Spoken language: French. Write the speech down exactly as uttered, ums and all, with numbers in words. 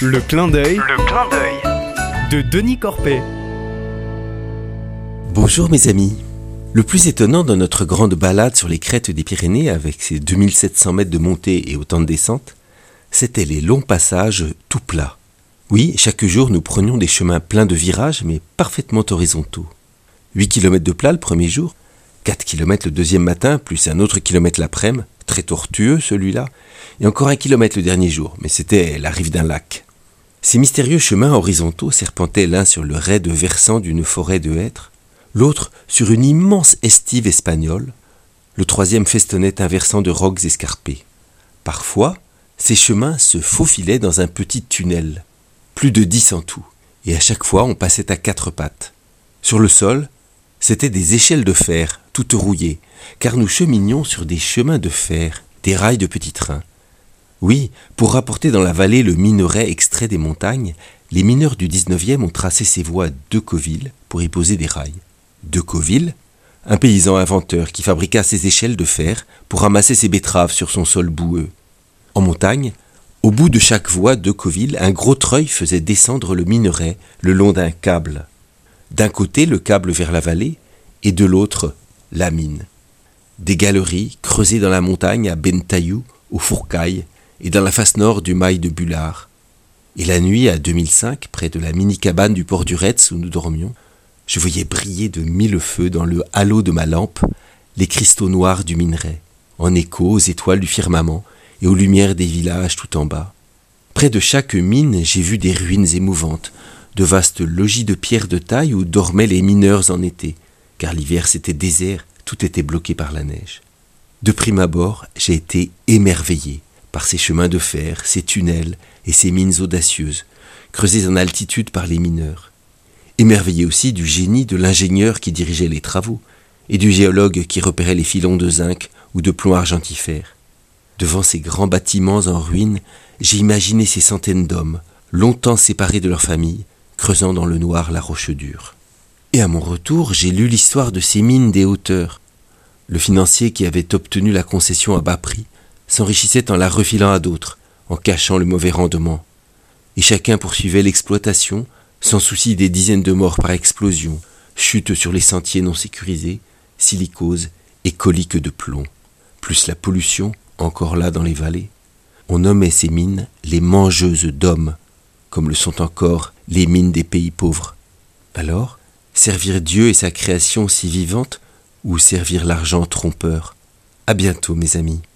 Le clin d'œil Le clin d'œil de Denis Corpet. Bonjour mes amis. Le plus étonnant dans notre grande balade sur les crêtes des Pyrénées, avec ses deux mille sept cents mètres de montée et autant de descente, c'était les longs passages tout plats. Oui, chaque jour nous prenions des chemins pleins de virages, mais parfaitement horizontaux. huit kilomètres de plat le premier jour, quatre kilomètres le deuxième matin, plus un autre kilomètre l'après-midi, très tortueux celui-là, et encore un kilomètre le dernier jour, mais c'était la rive d'un lac. Ces mystérieux chemins horizontaux serpentaient l'un sur le raide versant d'une forêt de hêtres, l'autre sur une immense estive espagnole, le troisième festonnait un versant de rocs escarpés. Parfois, ces chemins se faufilaient dans un petit tunnel, plus de dix en tout, et à chaque fois on passait à quatre pattes. Sur le sol, c'étaient des échelles de fer, toutes rouillées, car nous cheminions sur des chemins de fer, des rails de petits trains. Oui, pour rapporter dans la vallée le minerai extrait des montagnes, les mineurs du dix-neuvième ont tracé ces voies à Decoville pour y poser des rails. Decoville, un paysan inventeur qui fabriqua ses échelles de fer pour ramasser ses betteraves sur son sol boueux. En montagne, au bout de chaque voie Decoville, un gros treuil faisait descendre le minerai le long d'un câble. D'un côté, le câble vers la vallée, et de l'autre, la mine. Des galeries creusées dans la montagne à Bentaillou, au Fourcail, et dans la face nord du mail de Bullard. Et la nuit, à deux mille cinq, près de la mini-cabane du port du Retz où nous dormions, je voyais briller de mille feux dans le halo de ma lampe les cristaux noirs du minerai, en écho aux étoiles du firmament et aux lumières des villages tout en bas. Près de chaque mine, j'ai vu des ruines émouvantes, de vastes logis de pierre de taille où dormaient les mineurs en été, car l'hiver c'était désert, tout était bloqué par la neige. De prime abord, j'ai été émerveillé par ces chemins de fer, ces tunnels et ces mines audacieuses, creusées en altitude par les mineurs. Émerveillé aussi du génie de l'ingénieur qui dirigeait les travaux, et du géologue qui repérait les filons de zinc ou de plomb argentifère. Devant ces grands bâtiments en ruine, j'ai imaginé ces centaines d'hommes, longtemps séparés de leur famille, creusant dans le noir la roche dure. Et à mon retour, j'ai lu l'histoire de ces mines des hauteurs. Le financier qui avait obtenu la concession à bas prix s'enrichissait en la refilant à d'autres, en cachant le mauvais rendement. Et chacun poursuivait l'exploitation, sans souci des dizaines de morts par explosion, chutes sur les sentiers non sécurisés, silicose et coliques de plomb. Plus la pollution, encore là dans les vallées. On nommait ces mines les mangeuses d'hommes, comme le sont encore les mines des pays pauvres. Alors, servir Dieu et sa création si vivante, ou servir l'argent trompeur? À bientôt, mes amis.